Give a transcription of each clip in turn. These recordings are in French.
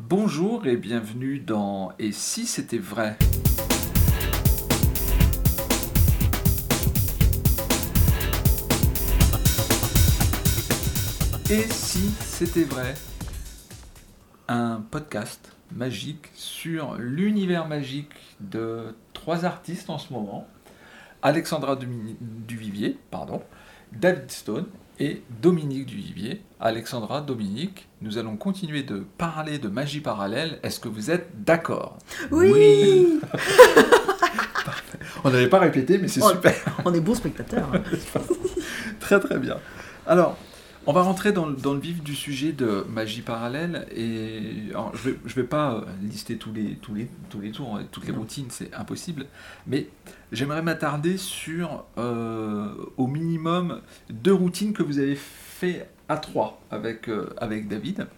Bonjour et bienvenue dans Et si c'était vrai ? Et si c'était vrai ? Un podcast magique sur l'univers magique de 3 artistes en ce moment. Alexandra Duvivier, David Stone et Dominique Duvivier. Alexandra, Dominique, nous allons continuer de parler de magie parallèle. Est-ce que vous êtes d'accord ? Oui. Parfait. On n'avait pas répété, mais c'est super. On est bons spectateurs. Très très bien. Alors, on va rentrer dans le vif du sujet de magie parallèle. Et alors, je vais pas lister tous les tours, toutes les routines, c'est impossible. Mais j'aimerais m'attarder sur, au minimum, 2 routines que vous avez fait à 3 avec David.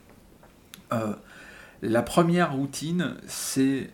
La première routine, c'est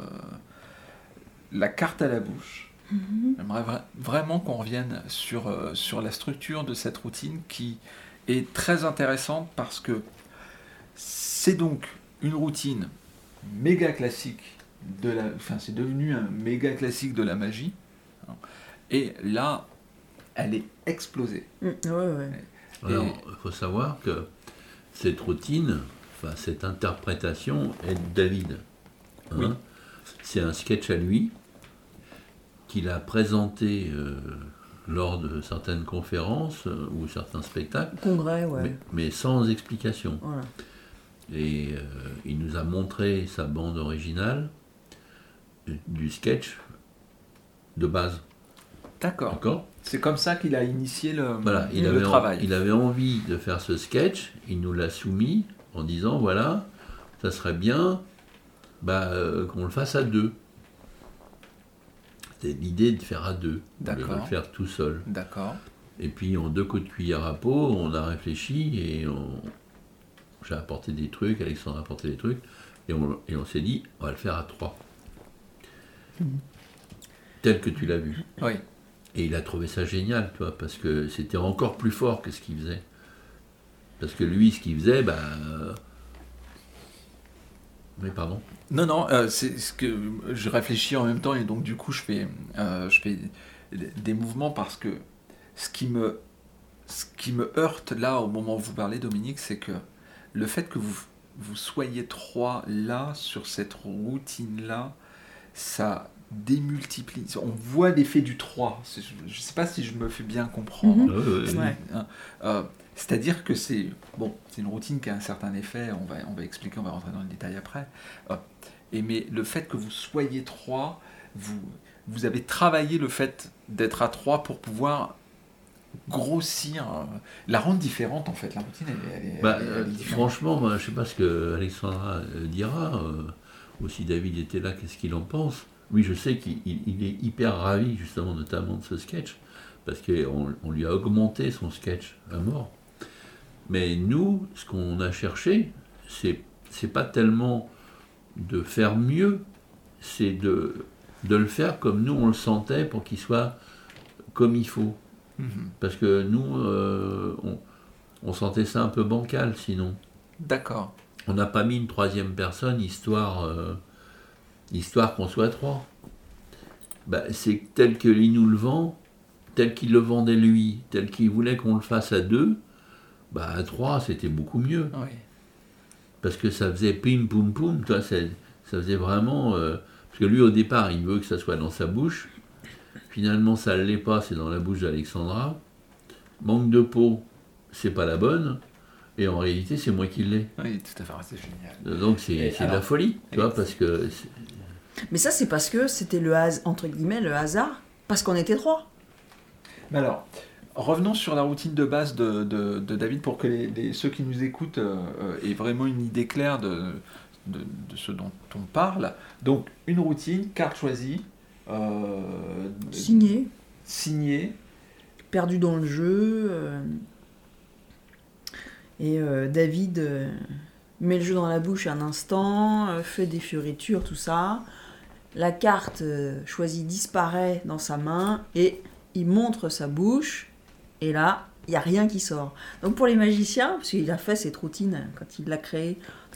la carte à la bouche. J'aimerais vraiment qu'on revienne sur la structure de cette routine qui est très intéressante parce que c'est donc une routine méga classique c'est devenu un méga classique de la magie. Et là, elle est explosée. Ouais. Alors, il faut savoir que cette routine, cette interprétation est de David. Oui. C'est un sketch à lui qu'il a présenté lors de certaines conférences ou certains spectacles. Congrès, ouais. Mais sans explication. Voilà. Et il nous a montré sa bande originale du sketch de base. D'accord. C'est comme ça qu'il a initié le travail. travail. Il avait envie de faire ce sketch, il nous l'a soumis en disant voilà, ça serait bien qu'on le fasse à 2. C'était l'idée de faire à 2, de le faire tout seul. D'accord. Et puis en 2 coups de cuillère à peau, on a réfléchi et j'ai apporté des trucs, Alexandre a apporté des trucs, et on s'est dit on va le faire à 3. Tel que tu l'as vu. Oui. Et il a trouvé ça génial, toi, parce que c'était encore plus fort que ce qu'il faisait. Parce que lui, ce qu'il faisait, Oui, pardon. Non, c'est ce que je réfléchis en même temps et donc du coup je fais des mouvements parce que ce qui me heurte là au moment où vous parlez, Dominique, c'est que le fait que vous soyez 3 là sur cette routine là, ça démultiplie. On voit l'effet du 3. Je ne sais pas si je me fais bien comprendre. Ouais. C'est-à-dire que c'est une routine qui a un certain effet, on va expliquer, on va rentrer dans le détail après. Mais le fait que vous soyez 3, vous avez travaillé le fait d'être à 3 pour pouvoir grossir, la rendre différente en fait. La routine, elle est différente. Franchement, je ne sais pas ce que Alexandra dira, ou si David était là, qu'est-ce qu'il en pense. Oui, je sais qu'il est hyper ravi justement notamment de ce sketch, parce qu'on lui a augmenté son sketch à mort. Mais nous, ce qu'on a cherché, c'est pas tellement de faire mieux, c'est de le faire comme nous on le sentait pour qu'il soit comme il faut. Parce que nous, on sentait ça un peu bancal sinon. D'accord. On n'a pas mis une 3e personne, histoire qu'on soit 3. C'est tel qu'il nous le vend, tel qu'il le vendait lui, tel qu'il voulait qu'on le fasse à 2, à 3 c'était beaucoup mieux. Oui. Parce que ça faisait pim poum poum, toi, ça faisait vraiment... parce que lui au départ il veut que ça soit dans sa bouche, finalement ça ne l'est pas, c'est dans la bouche d'Alexandra. Manque de peau, c'est pas la bonne, et en réalité c'est moi qui l'ai. Oui, tout à fait, c'est génial. Donc c'est de la folie, tu vois, parce que... Mais ça, c'est parce que c'était entre guillemets le hasard, parce qu'on était 3. Mais alors, revenons sur la routine de base de David pour que ceux qui nous écoutent aient vraiment une idée claire de ce dont on parle. Donc, une routine, carte choisie, signé, perdu dans le jeu. Et David met le jeu dans la bouche un instant, fait des fioritures, tout ça. La carte choisie disparaît dans sa main et il montre sa bouche. Et là, il n'y a rien qui sort. Donc pour les magiciens, parce qu'il a fait cette routine quand il l'a créée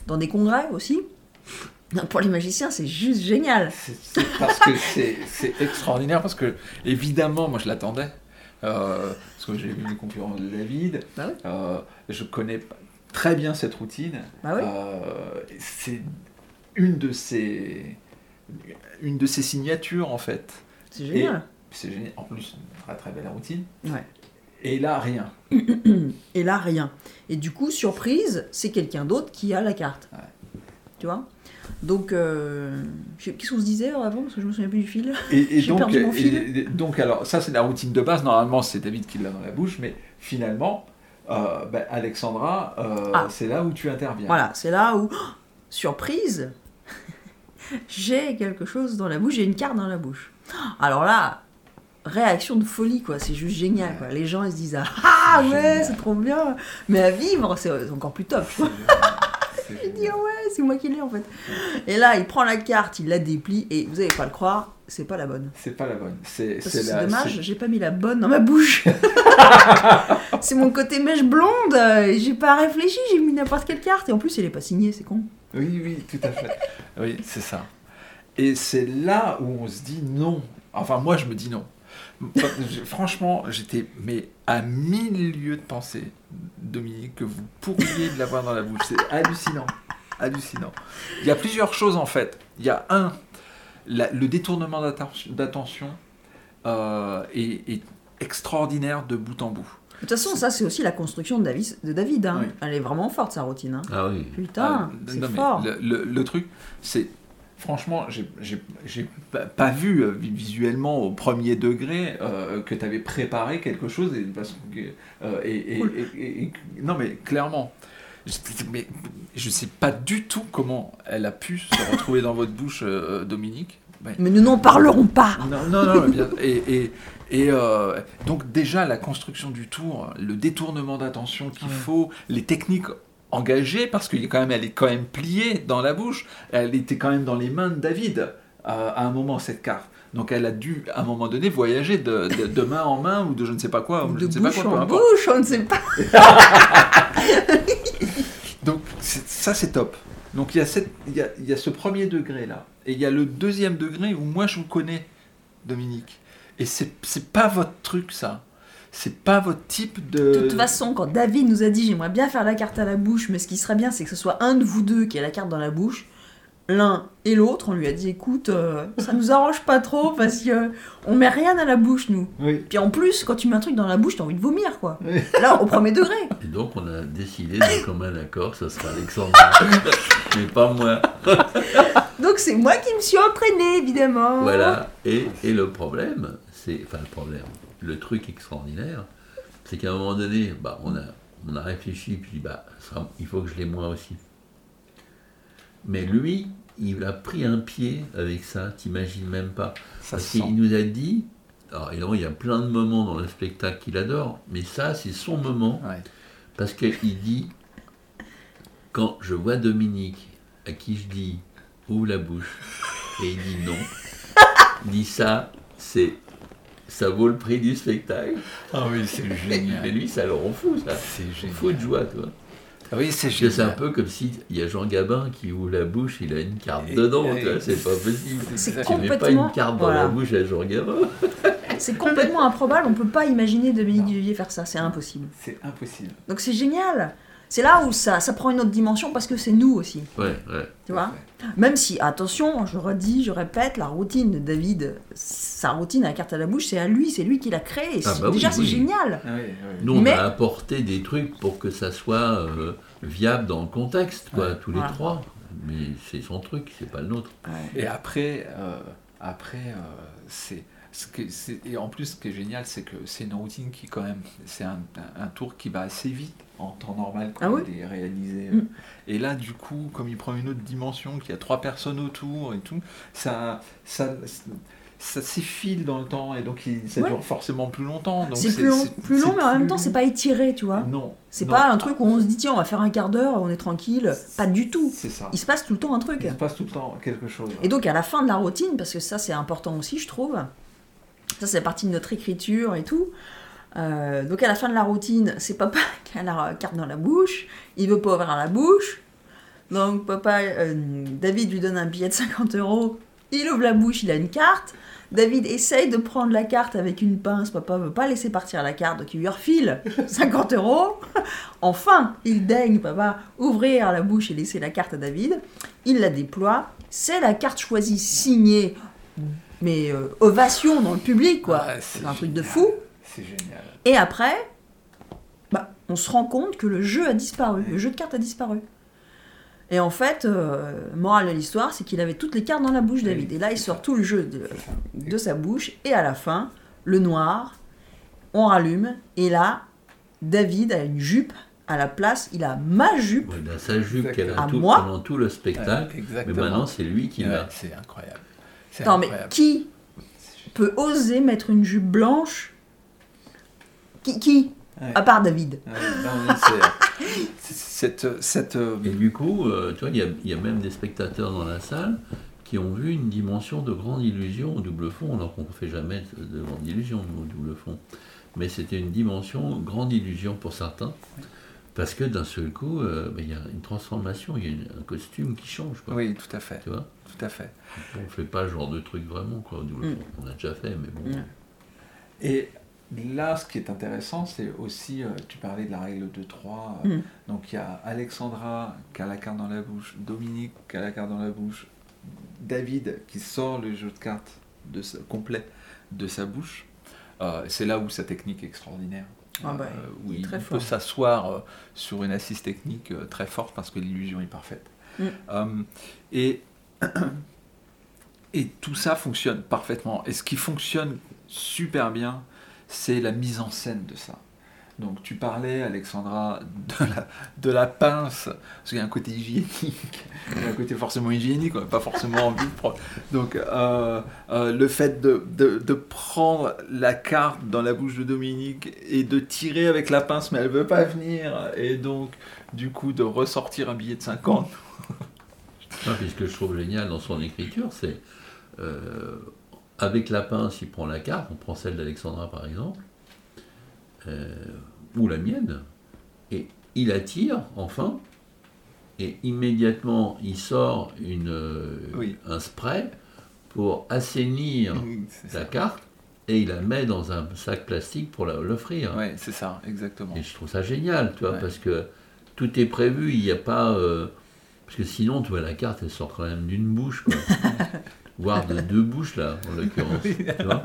dans des congrès aussi. Pour les magiciens, c'est juste génial. Parce que c'est extraordinaire, parce que, évidemment, moi je l'attendais. Parce que j'ai vu les conférences de David. Bah oui. Je connais très bien cette routine. Bah oui. C'est une de ses signatures, en fait. C'est génial. C'est génial. En plus, une très très belle routine. Ouais. Et là, rien. Et là, rien. Et du coup, surprise, c'est quelqu'un d'autre qui a la carte. Ouais. Tu vois ? Donc, qu'est-ce qu'on se disait avant ? Parce que je me souviens plus du fil. Et J'ai perdu mon fil. donc, alors, ça, c'est la routine de base. Normalement, c'est David qui l'a dans la bouche, mais finalement, Alexandra, c'est là où tu interviens. Voilà, c'est là où, surprise, j'ai quelque chose dans la bouche, j'ai une carte dans la bouche. Alors là, réaction de folie, quoi. C'est juste génial, quoi. Les gens, ils se disent ah ouais, génial. c'est trop bien. Mais à vivre, c'est encore plus top. Tu vois. Je dis ah ouais, c'est moi qui l'ai en fait. Et là, il prend la carte, il la déplie et vous allez pas le croire, c'est pas la bonne. C'est pas la bonne. Parce que c'est dommage, j'ai pas mis la bonne dans ma bouche. C'est mon côté mèche blonde, j'ai pas réfléchi, j'ai mis n'importe quelle carte et en plus elle est pas signée, c'est con. Oui, tout à fait. Oui, c'est ça. Et c'est là où on se dit non. Enfin, moi, je me dis non. Franchement, j'étais à 1000 lieues de pensée, Dominique, que vous pourriez l'avoir dans la bouche. C'est hallucinant. Hallucinant. Il y a plusieurs choses, en fait. Il y a le détournement d'attention est extraordinaire de bout en bout. De toute façon, ça c'est aussi la construction de David. Hein. Oui. Elle est vraiment forte, sa routine. Hein. Ah oui. Putain, c'est non, mais fort. Le truc, c'est... Franchement, j'ai pas vu visuellement au premier degré que tu avais préparé quelque chose. Non, mais clairement, je sais pas du tout comment elle a pu se retrouver dans votre bouche, Dominique. Mais nous n'en parlerons pas. Non, bien. Donc déjà, la construction du tour, le détournement d'attention qu'il faut, les techniques engagée parce qu'elle est quand même pliée dans la bouche. Elle était quand même dans les mains de David à un moment, cette carte. Donc elle a dû à un moment donné voyager de main en main ou de je ne sais pas quoi. De bouche en bouche, on ne sait pas. Donc ça c'est top. Donc il y a ce premier degré là. Et il y a le deuxième degré où moi je vous connais, Dominique. Et c'est pas votre truc ça. C'est pas votre type de... De toute façon, quand David nous a dit « J'aimerais bien faire la carte à la bouche, mais ce qui serait bien, c'est que ce soit un de vous deux qui ait la carte dans la bouche. » L'un et l'autre, on lui a dit « Écoute, ça nous arrange pas trop parce qu'on met rien à la bouche, nous. Oui. Puis en plus, quand tu mets un truc dans la bouche, t'as envie de vomir, quoi. Oui. Là, au premier degré. » Et donc on a décidé de commun accord, ça sera Alexandra, mais pas moi. Donc c'est moi qui me suis entraînée, évidemment. Voilà, et le problème, le truc extraordinaire, c'est qu'à un moment donné, on a réfléchi, puis il faut que je l'ai moi aussi. Mais lui, il a pris un pied avec ça, t'imagines même pas. Parce qu'il nous a dit, alors évidemment, il y a plein de moments dans le spectacle qu'il adore, mais ça, c'est son moment, parce qu'il dit, quand je vois Dominique, à qui je dis, ouvre la bouche, et il dit non, il dit ça vaut le prix du spectacle. Ah oui, c'est génial. Mais lui, ça le rend fou, ça. C'est génial. Fou de joie, toi. Ah oui, c'est génial. C'est un peu comme si il y a Jean Gabin qui ouvre la bouche, il a une carte dedans, tu vois, c'est pas possible. Tu mets pas une carte dans la bouche à Jean Gabin. C'est complètement improbable, on peut pas imaginer Dominique Duvivier faire ça, c'est impossible. C'est impossible. Donc c'est génial. C'est là où ça prend une autre dimension parce que c'est nous aussi. Ouais. Tu vois ? Même si, attention, je redis, je répète, la routine de David, sa routine à la carte à la bouche, c'est à lui, c'est lui qui l'a créée. Déjà, c'est génial. Oui. Nous, on a apporté des trucs pour que ça soit viable dans le contexte, quoi, tous les trois. Mais c'est son truc, c'est pas le nôtre. Ouais. Et après, et en plus, ce qui est génial, c'est que c'est une routine qui, quand même, c'est un tour qui va assez vite en temps normal quand il est réalisé. Et là, du coup, comme il prend une autre dimension, qu'il y a 3 personnes autour et tout, ça s'effile dans le temps et donc ça dure forcément plus longtemps. Donc c'est plus long, mais en même temps, c'est pas étiré, tu vois. Non. C'est pas un truc où on se dit, tiens, on va faire un quart d'heure, on est tranquille. Pas du tout. C'est ça. Il se passe tout le temps un truc. Il se passe tout le temps quelque chose. Et donc, à la fin de la routine, parce que ça, c'est important aussi, je trouve, ça, c'est partie de notre écriture et tout. Donc, à la fin de la routine, c'est papa qui a la carte dans la bouche, il veut pas ouvrir la bouche. Donc papa, David lui donne un billet de 50 €. Il ouvre la bouche, il a une carte. David essaye de prendre la carte avec une pince. Papa veut pas laisser partir la carte, donc il lui refile 50 €. Enfin, il daigne, papa, ouvrir la bouche et laisser la carte à David. Il la déploie. C'est la carte choisie, signée, mais ovation dans le public, quoi. Ouais, c'est un truc de fou. C'est génial. Et après, on se rend compte que le jeu a disparu. Le jeu de cartes a disparu. Et en fait, morale de l'histoire, c'est qu'il avait toutes les cartes dans la bouche, David. Et là, il sort tout le jeu de sa bouche. Et à la fin, le noir, on rallume. Et là, David a une jupe à la place. Il a ma jupe. Il a sa jupe qu'elle a À moi. pendant tout le spectacle. Mais maintenant, c'est lui qui l'a. C'est incroyable. Attends, mais qui peut oser mettre une jupe blanche? Qui à part David. Et du coup, tu vois, il y a même des spectateurs dans la salle qui ont vu une dimension de grande illusion au double fond, alors qu'on ne fait jamais de grande illusion au double fond. Mais c'était une dimension grande illusion pour certains, parce que d'un seul coup, il y a une transformation, il y a un costume qui change. Quoi. Oui, tout à fait. Tu vois, tout à fait. On ne fait pas ce genre de truc vraiment, quoi, au double fond. On a déjà fait, mais bon. Et là, ce qui est intéressant, c'est aussi, tu parlais de la règle de 3. Donc il y a Alexandra qui a la carte dans la bouche, Dominique qui a la carte dans la bouche, David qui sort le jeu de cartes complet de sa bouche. C'est là où sa technique est extraordinaire. Où il peut s'asseoir sur une assise technique très forte parce que l'illusion est parfaite. Et tout ça fonctionne parfaitement. Et ce qui fonctionne super bien, c'est la mise en scène de ça. Donc tu parlais, Alexandra, de la pince, parce qu'il y a un côté hygiénique, il y a un côté forcément hygiénique, pas forcément envie de prendre. Donc le fait de prendre la carte dans la bouche de Dominique et de tirer avec la pince, mais elle ne veut pas venir, et donc du coup de ressortir un billet de 50. Puis ce que je trouve génial dans son écriture, c'est avec la pince, il prend la carte, on prend celle d'Alexandra par exemple, ou la mienne, et il la tire, enfin, et immédiatement il sort un spray pour assainir la carte, et il la met dans un sac plastique pour l'offrir. Oui, c'est ça, exactement. Et je trouve ça génial, tu vois, parce que tout est prévu, il n'y a pas... parce que sinon, tu vois, la carte, elle sort quand même d'une bouche, quoi. Voire de 2 bouches, là, en l'occurrence. Tu vois,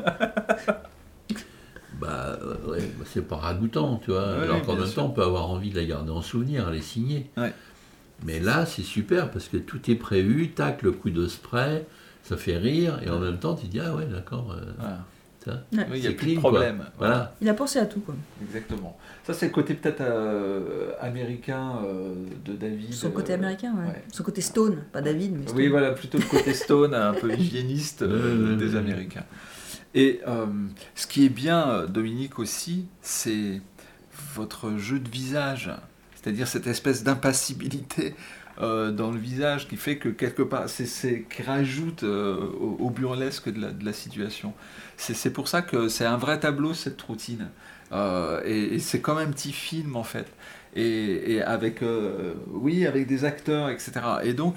c'est pas ragoûtant, tu vois. Alors qu'en même temps, on peut avoir envie de la garder en souvenir, les signer. Mais là, c'est super, parce que tout est prévu, tac, le coup de spray, ça fait rire, et en même temps, tu dis, ah ouais, d'accord. Il n'y a plus de problème. Voilà. Il a pensé à tout, quoi. Exactement. Ça, c'est le côté peut-être américain de David. Son côté américain, Son côté Stone, pas David, mais Stone. Oui, voilà, plutôt le côté Stone, un peu hygiéniste des Américains. Et ce qui est bien, Dominique, aussi, c'est votre jeu de visage. C'est-à-dire cette espèce d'impassibilité dans le visage qui fait que quelque part, qui rajoute au burlesque de la situation. C'est pour ça que c'est un vrai tableau, cette routine. Et c'est comme un petit film, en fait. Et avec, avec des acteurs, etc. Et donc,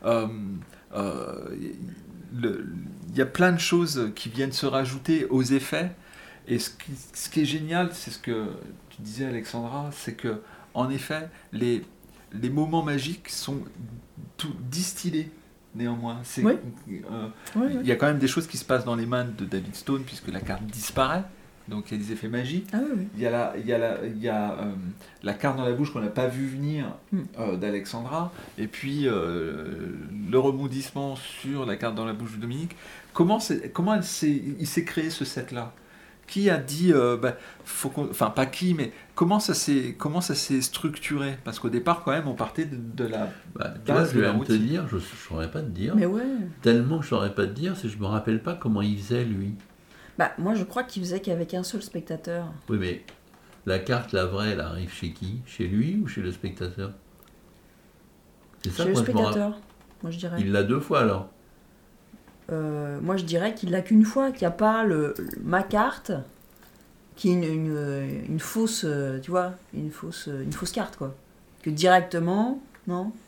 il y a plein de choses qui viennent se rajouter aux effets. Et ce qui est génial, c'est ce que tu disais, Alexandra, c'est que, en effet, les moments magiques sont tout distillés, néanmoins. Il y a quand même des choses qui se passent dans les mains de David Stone, puisque la carte disparaît, donc il y a des effets magiques. Il y a la carte dans la bouche qu'on n'a pas vu venir d'Alexandra, et puis le rebondissement sur la carte dans la bouche de Dominique. Comment il s'est créé ce set-là ? Qui a dit, pas qui, mais comment ça s'est structuré ? Parce qu'au départ, quand même, on partait de la base je de la vais routine. te dire, je ne saurais pas te dire. Mais ouais. Tellement que je ne saurais pas te dire, c'est que je ne me rappelle pas comment il faisait, lui. Moi, je crois qu'il faisait qu'avec un seul spectateur. Oui, mais la carte, la vraie, elle arrive chez qui ? Chez lui ou chez le spectateur ? C'est ça, chez le spectateur, moi je dirais. Il l'a 2 fois, alors ? Moi je dirais qu'il l'a qu'une fois, qu'il n'y a pas ma carte qui est une fausse, tu vois, une fausse carte, quoi. Que directement, non ?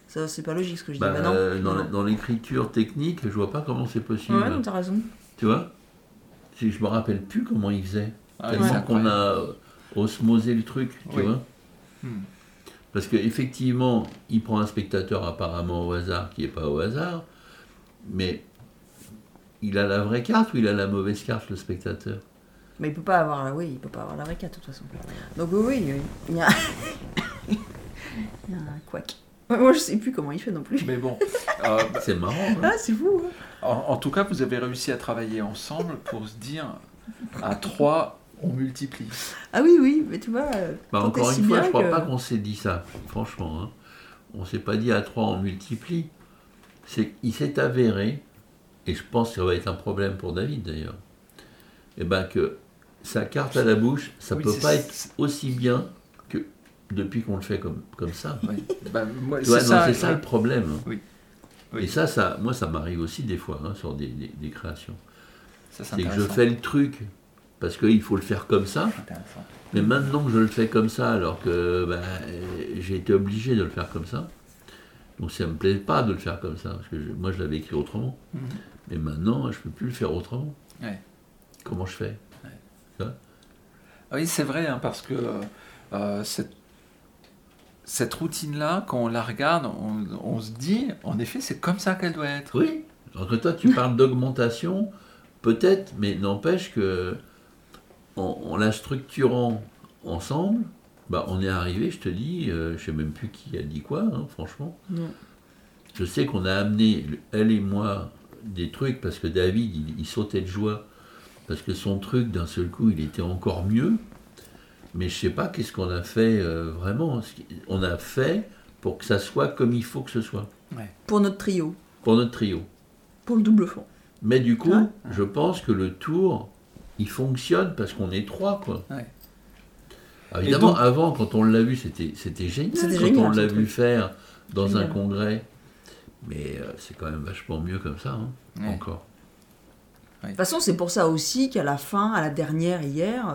Ça, c'est pas logique ce que je dis. Bah, Bah non. dans l'écriture technique, je vois pas comment c'est possible. Ouais, non, t'as raison. Tu vois, je me rappelle plus comment il faisait. Ah, Tellement c'est qu'on a osmosé le truc, tu Oui. vois. Hmm. Parce qu'effectivement, il prend un spectateur apparemment au hasard, qui n'est pas au hasard, mais il a la vraie carte ou il a la mauvaise carte, le spectateur? Mais il peut pas avoir la vraie carte de toute façon. Donc oui, il y a il y a un couac. Ouais, moi je sais plus comment il fait non plus. Mais bon, C'est marrant. Hein. Ah, c'est fou. Hein. en tout cas, vous avez réussi à travailler ensemble pour se dire à 3, on multiplie. Ah oui, mais tu vois. Bah, tant encore t'es si une fois, bien je crois que- pas qu'on s'est dit ça, franchement. Hein. On s'est pas dit à 3 on multiplie. Il s'est avéré, et je pense que ça va être un problème pour David d'ailleurs, et ben que sa carte à la bouche, ça Oui, peut c'est- pas être aussi bien que depuis qu'on le fait comme ça. Oui. Bah, moi, Tu vois, c'est non, ça, c'est ça le problème. Oui. Oui. Et ça, moi, ça m'arrive aussi des fois hein, sur des créations. Ça, C'est que je fais le truc parce qu'il faut le faire comme ça, Intéressant. mais maintenant que je le fais comme ça, alors que j'ai été obligé de le faire comme ça, donc ça me plaît pas de le faire comme ça, parce que moi je l'avais écrit autrement, Mhm. mais maintenant je peux plus le faire autrement. Ouais. Comment je fais? Oui, c'est vrai, hein, parce que cette routine-là, quand on la regarde, on se dit, en effet, c'est comme ça qu'elle doit être. Oui, alors que toi tu parles d'augmentation, peut-être, mais n'empêche que en la structurant ensemble, on est arrivé, je te dis, je sais même plus qui a dit quoi, hein, franchement. Non. Je sais qu'on a amené, elle et moi, des trucs, parce que David, il sautait de joie, parce que son truc, d'un seul coup, il était encore mieux, mais je sais pas qu'est-ce qu'on a fait vraiment. On a fait pour que ça soit comme il faut que ce soit, Pour notre trio, pour notre trio. pour le double fond. Mais du coup, Ouais. je pense que le tour, il fonctionne parce qu'on est 3, quoi. Ouais. Alors, évidemment, donc- avant, quand on l'a vu, c'était génial. C'était Quand génial, on l'a ce vu truc. faire dans un Génial. congrès. Mais c'est quand même vachement mieux comme ça, hein, Ouais. encore. De toute façon, c'est pour ça aussi qu'à la fin, à la dernière hier,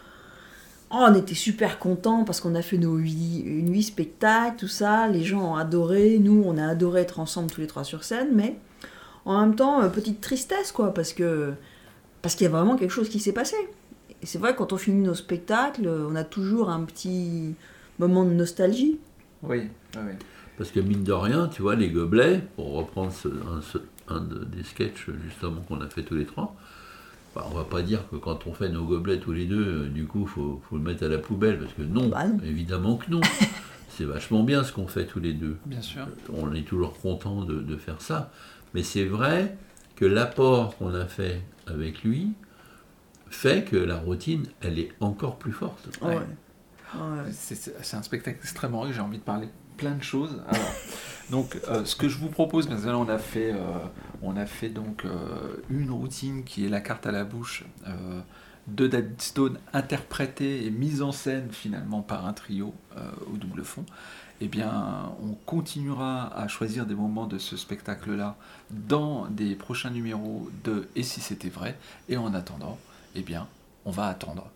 on était super contents parce qu'on a fait nos 8 spectacles, tout ça. Les gens ont adoré. Nous, on a adoré être ensemble tous les 3 sur scène. Mais en même temps, petite tristesse, quoi, parce qu'il y a vraiment quelque chose qui s'est passé. Et c'est vrai, quand on finit nos spectacles, on a toujours un petit moment de nostalgie. Oui, oui, oui. Parce que mine de rien, tu vois, les gobelets, pour reprendre des sketchs justement qu'on a fait tous les 3, on va pas dire que quand on fait nos gobelets tous les deux, du coup, faut le mettre à la poubelle, parce que non, Bah non. évidemment que non. C'est vachement bien ce qu'on fait tous les deux. Bien sûr. On est toujours content de faire ça. Mais c'est vrai que l'apport qu'on a fait avec lui fait que la routine, elle est encore plus forte. Ouais. Ouais. C'est un spectacle extrêmement riche, j'ai envie de parler plein de choses. Alors, donc, ce que je vous propose, parce que là, on a fait donc une routine qui est la carte à la bouche de David Stone, interprétée et mise en scène finalement par un trio au double fond. Eh bien, on continuera à choisir des moments de ce spectacle-là dans des prochains numéros de Et si c'était vrai. Et en attendant, eh bien, on va attendre.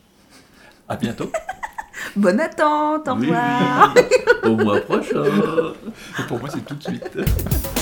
À bientôt. Bonne attente, au Oui, revoir. oui. Au mois prochain. Et pour moi, c'est tout de suite.